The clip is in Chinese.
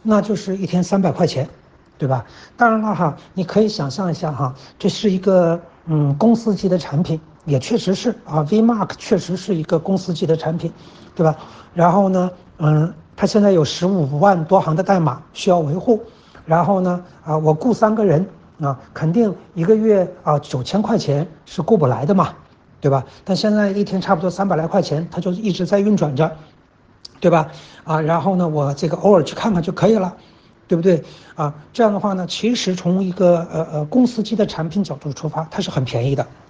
那就是一天300块钱，对吧？当然了哈，你可以想象一下哈，这是一个公司级的产品，也确实是啊，VMark 确实是一个公司级的产品，对吧？然后呢，它现在有15万多行的代码需要维护，然后呢，我雇3个人啊，肯定一个月9000块钱是雇不来的嘛，对吧？但现在一天差不多300来块钱，它就一直在运转着，对吧？然后呢，我这个偶尔去看看就可以了，对不对？这样的话呢，其实从一个公司级的产品角度出发，它是很便宜的。